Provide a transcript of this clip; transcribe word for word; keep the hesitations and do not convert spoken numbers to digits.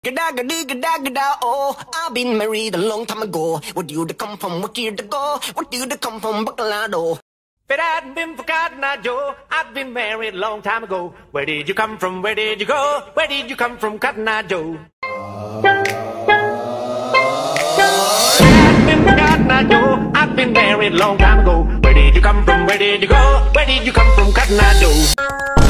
Gada gada gada gada oh, I've been married a long time ago. Where do you come from? What year to go? What do you come from? Bacalado. If it hadn't been for Cotton Eye Joe, I'd been married a long time ago. Where did you come from? Where did you go? Where did you come from, Cotton Eye Joe? If it hadn't been for Cotton Eye Joe, I'd been married a long time ago. Where did you come from? Where did you go? Where did you come from, Cotton Eye Joe?